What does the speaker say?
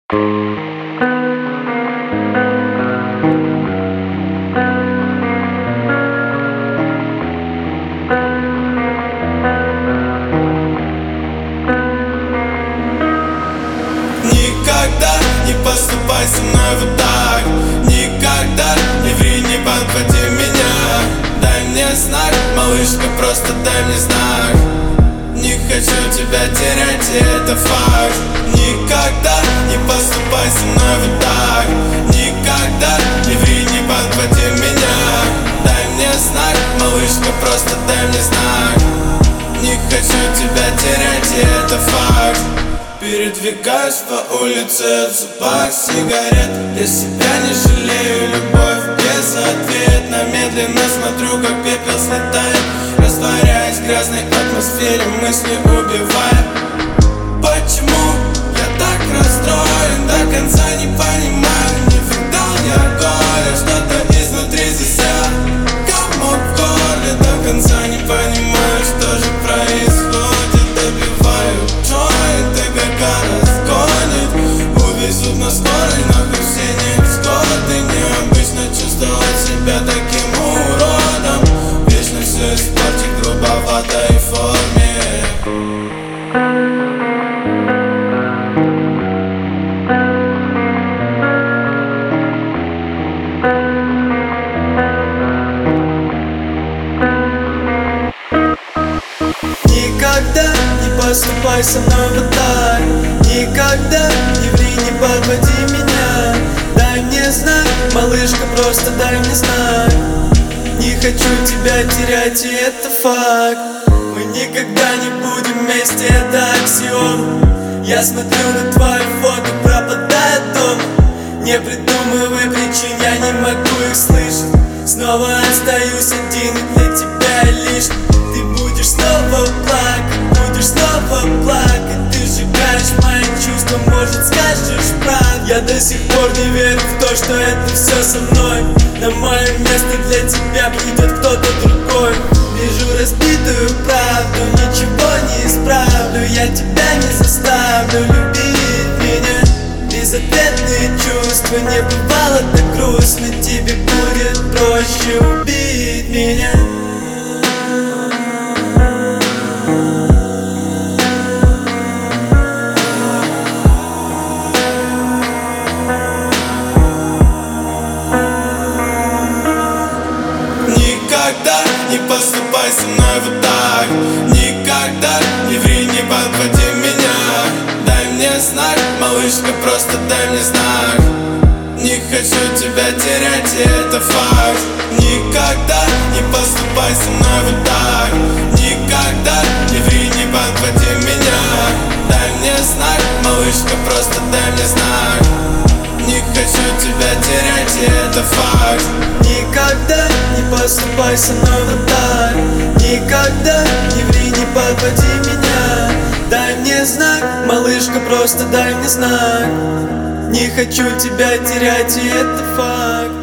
Никогда не поступай со мной вот так. Никогда не ври, не подводи меня. Дай мне знак, малышка, просто дай мне знак. Не хочу тебя терять, и это факт. Никогда не поступай со мной вот так. Никогда не ври, не подводи меня. Дай мне знак, малышка, просто дай мне знак. Не хочу тебя терять, и это факт. Передвигаюсь по улице в зубах сигарет. Я себя не жалею, любовь безответна. Медленно смотрю, как пепел слетает, растворяясь в грязной атмосфере, мысли убивая. Почему я так расстроен, до конца не понимаю. Не видал я горя, что-то изнутри засел, комок в горле. До конца не понимаю, что же происходит. Добиваю джойнт, и ГК разгонит. Увезут на скорой, нахуй все невзгоды. Необычно чувствовать себя таким уродом. Вечно все испортить в грубоватой форме. Никогда не поступай со мной вот так. Никогда не ври, не подводи меня. Дай мне знак, малышка, просто дай мне знак. Не хочу тебя терять, и это факт. Мы никогда не будем вместе, это аксиом. Я смотрю на твои фото, пропадает дома. Не придумывай причин, я не могу их слышать. Снова остаюсь один, и для тебя лишь. Ты будешь снова плакать, ты сжигаешь мои чувства, может скажешь правду. Я до сих пор не верю в то, что это все со мной. На мое место для тебя придет кто-то другой. Вижу разбитую правду, ничего не исправлю. Я тебя не заставлю любить меня. Безответные чувства, не бывало так грустно. Тебе будет проще убить меня. Никогда не поступай со мной вот так. Никогда не ври, не подводи меня. Дай мне знак, малышка, просто дай мне знак. Не хочу тебя терять, и это факт. Никогда не поступай со мной вот так. Никогда не ври, не подводи меня. Дай мне знак, малышка, просто дай мне знак. Не хочу тебя терять, и это факт. Никогда не поступай со мной вот так. Никогда не ври, не подводи меня. Дай мне знак, малышка, просто дай мне знак. Не хочу тебя терять, и это факт.